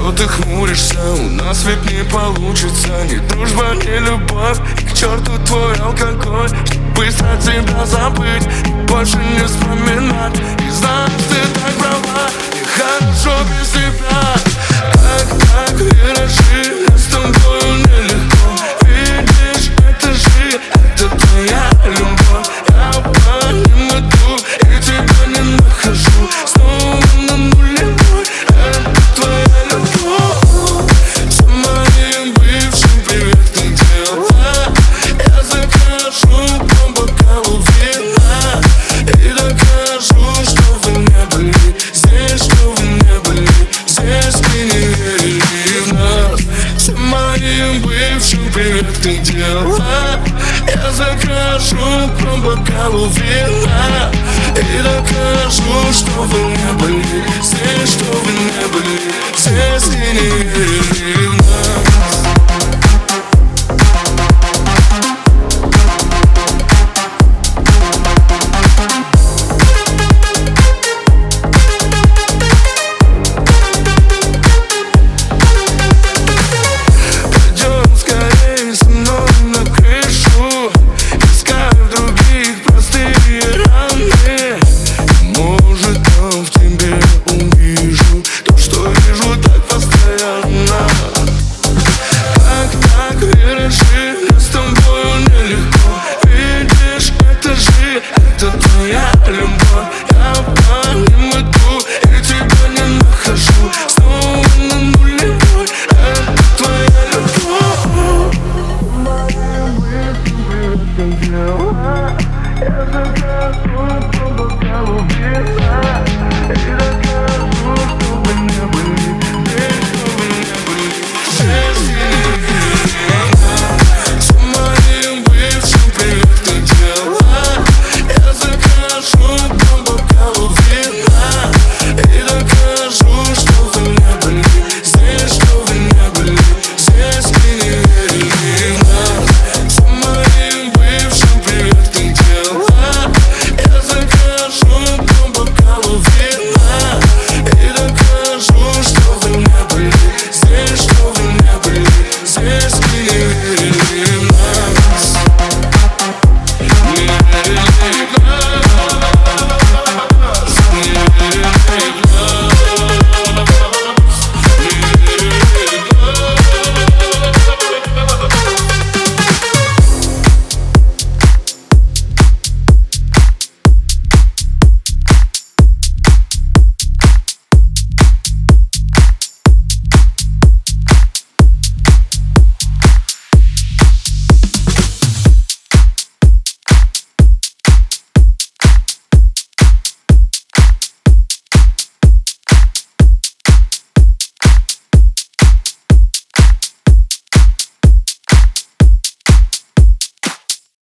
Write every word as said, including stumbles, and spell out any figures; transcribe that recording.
что ты хмуришься? У нас ведь не получится ни дружба, ни любовь. К черту твой алкоголь, быстро тебя забыть, больше не вспоминать. И знаешь, ты так права, нехорошо без тебя. Как так виражи, с тобою нелегко. Видишь, это же, это твоя любовь. Я по ним иду и тебя не нахожу. Снова на нулевой, это твоя любовь. Всем моим бывшим привет, ты дела. Я закажу по бокалу вина и докажу, что вы не были здесь, что вы не были здесь, вы не верили в нас. Всем моим бывшим привет, ты дела. Я закажу по бокалу вина и докажу, что вы не были здесь, что